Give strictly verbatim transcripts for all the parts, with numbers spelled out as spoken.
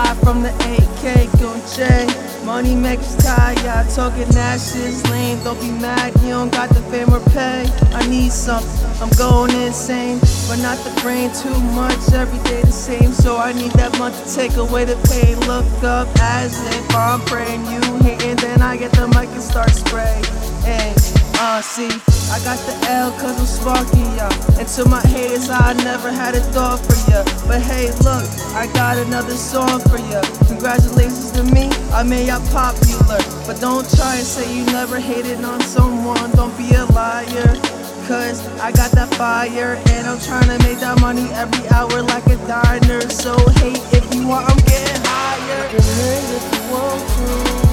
Live from the A K, gon' J. Money makes tired, y'all talking that shit's lame. Don't be mad, you don't got the fame or pay. I need something, I'm going insane, but not the brain too much. Every day the same, so I need that month to take away the pain. Look up as if I'm praying, you hating, then I get the mic and start spraying. Hey, uh, see, I got the L cause I'm sparking ya. And to my haters, I never had a thought for ya. But hey, look, I got another song for ya. Congratulations to me, I made ya popular. But don't try and say you never hated on someone, don't be a liar. Cause I got that fire, and I'm trying to make that money every hour like a diner. So hate if you want, I'm getting higher. You can hate if you want to.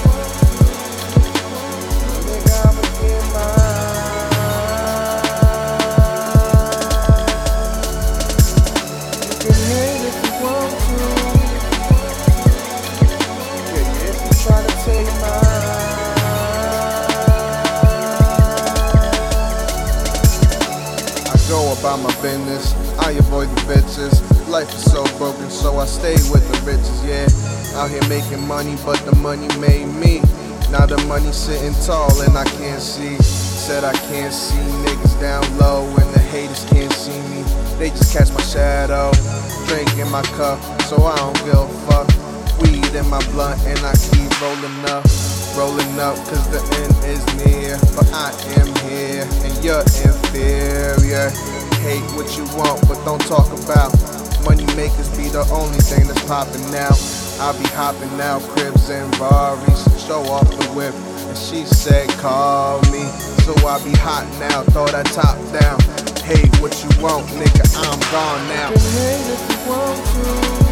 Go about my business, I avoid the bitches. Life is so broken, so I stay with the riches, yeah. Out here making money, but the money made me. Now the money sitting tall and I can't see. Said I can't see niggas down low and the haters can't see me. They just catch my shadow, drink in my cup, so I don't give a fuck. Weed in my blunt and I keep rolling up. Rolling up cause the end is near, but I am here and you're inferior. Hate what you want but don't talk about. Money makers be the only thing that's popping now. I be hopping out cribs and Rarries, show off the whip, and she said call me. So I be hot now, throw that top down. Hate what you want, nigga, I'm gone now. You can hate if you want to.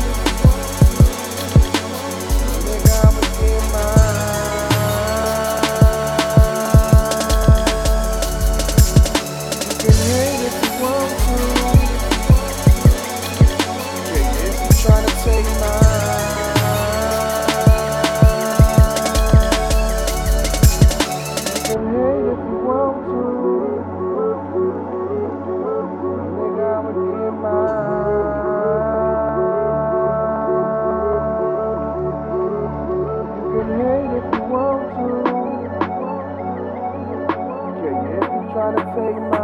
Trying to take my